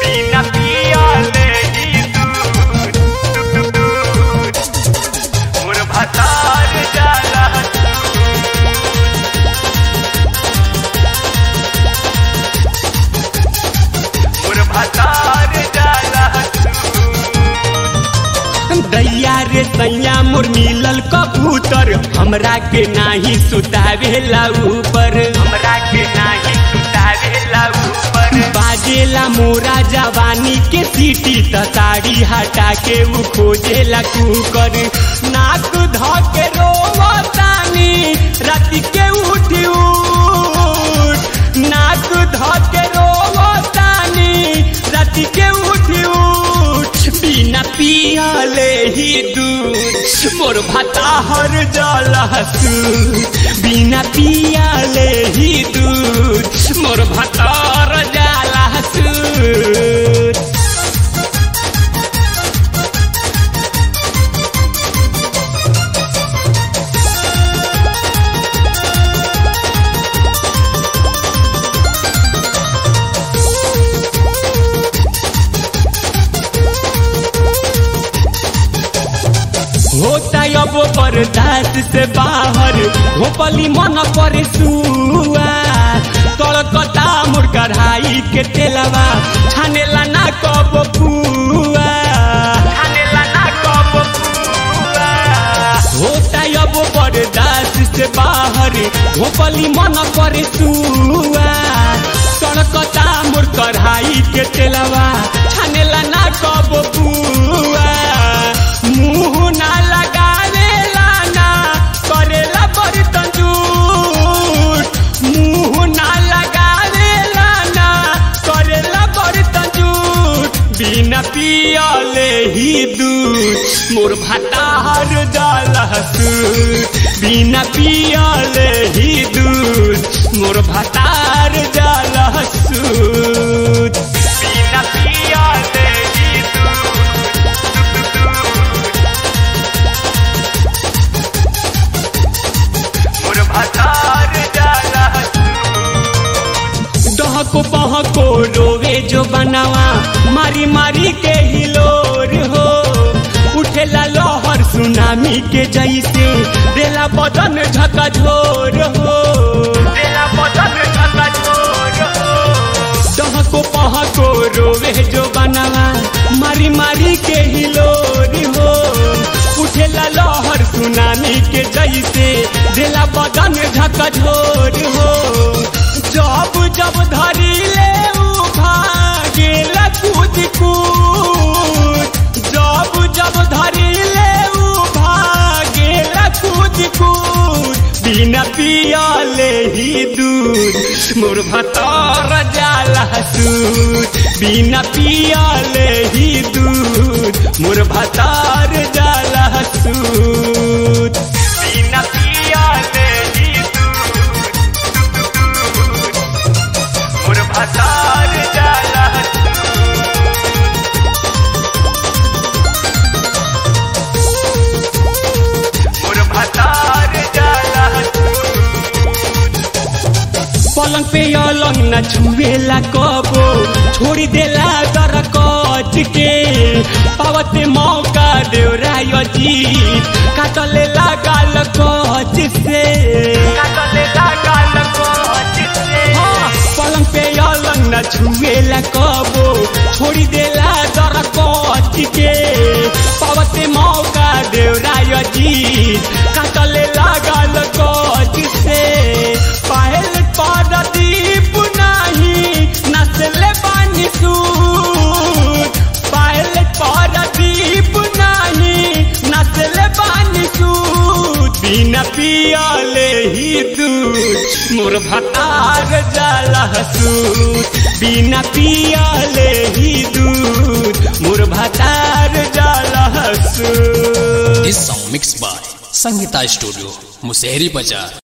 बिना पियाले ही दूध मोर भतार जाला मोर भतार जाला दैया रे सैया मोर मिलल कबूतर हमरा के नाही सुतावेला ऊपर हमरा के नाही सुतावेला ऊपर बाजेला मोरा जवानी के सीटी त साड़ी हटा के उ खोजेला कुकर नाक ध के रोवतानी राति के उठी उठ नाक ध के रोवतानी राति के उठी उठ बिना पियाले ही दूध मोर भतार जाला बिना पियाले ही दूध मोर भतार जाला होता अब बर्दाश्त से बाहर घोपली मन पर सुआ तड़कता मोर कढ़ाई के तेलवा छानेला ना कब पुआ छानेला ना कब पुआ होता अब बर्दाश्त से बाहर घोपली मन पर सुआ तड़कता मोर कढ़ाई के तेलवा छानेला ना कब पुआ मुँह ना लगावेला ना करेला बर्तन झूठ मुँह ना लगावेला ना करेला बर्तन झूठ बिना पियाले ही दूध मोर भतार जाला बिना पियाले ही दूध मोर भतार जाला बिना पियाले ही डहको बहको रोवे जो बनावा मारी मारी के हिलोर हो उठेला लहर सुनामी के जैसे देला बदन झकझोर हो देला बदन झकझोर हो डहको बहको रोवे जो बनावा मारी मारी के हिलोर हो उठेला लहर सुनामी के जैसे देला बदन झकझोर हो जब जब धरी ले भागेला कूद कूद जब जब धरी ले भागेला कूद कूद बिना पियाले ही दूध मोर भतार जाला बिना पियाले ही दूध मोर भतार जाला बिना पियाले ही मोर भतार जाला मोर भतार जाला पलंग पे अलंग न छुएला कबो छोड़ी देला दर कच के पावते मौका देवराय जीत काटले गाल कच से काटले गाल कच से पलंग पे अलंग न छुएला कबो छोड़ी देला दर कच के पावते मौका देवराय जीत काटले गाल कच से पहल पारदीप नाही नस्ले बानी सूद पहल पारदीप नाही नस्ले बानी सूद बिना पियाले ही दूध मोर भतार जाला बिना पियाले ही दूध मोर भतार जाला This song mixed by Sangeeta Studio, Musehri Bazaar.